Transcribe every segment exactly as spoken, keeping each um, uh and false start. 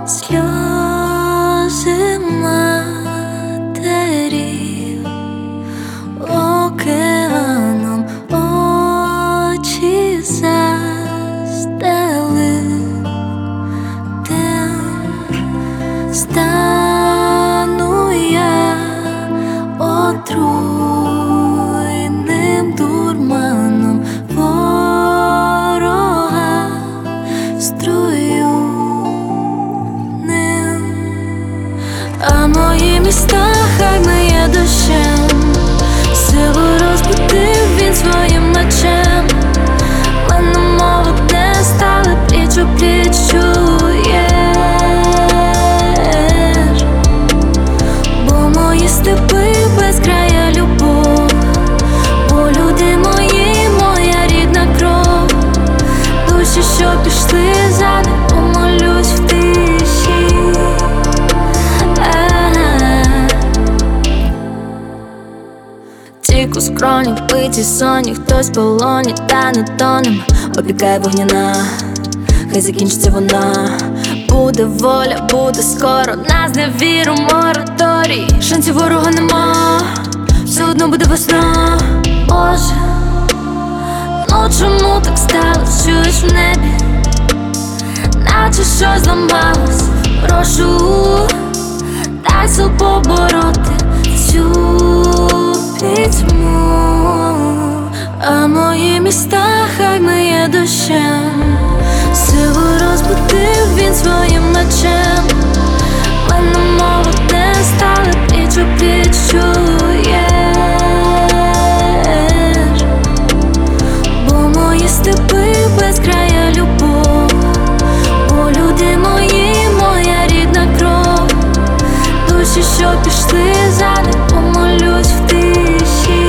сльози матерів океаном очі застелив тим, стану я отруйним дурманом ворога струю ним, а мої міста хай миє дощем, силу розбудив він своїм мечем. Мене мова не стали пліч у пліч, чуєш, бо мої степи безкрая любов, бо люди мої, моя рідна кров, душі, що пішли за ним, помолюсь в тиші. Тік у скроні, вбиті соні, хтось в полоні, та не тонем, опікає вогняна, хай закінчиться вона. Буде воля, буде скоро, нас не віру, мораторій, шансів ворога нема, все одно буде весна. Боже, ну чому так сталось, чуєш в небі, наче щось зламалось. Прошу, дай сил побороти цю пітьму, а мої міста хай миє дощем, силу розбудив він своїм мечем. Мене мова не стали пліч у пліч, чуєш, бо мої степи безкрая любов, бо люди мої, моя рідна кров, душі, що пішли за ним, помолюсь в тиші.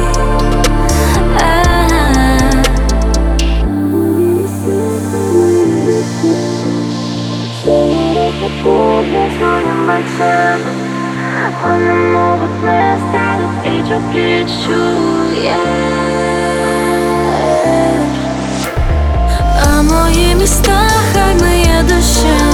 Мене мова не стали пліч у пліч, чуєш, а мої міста хай миє дощем,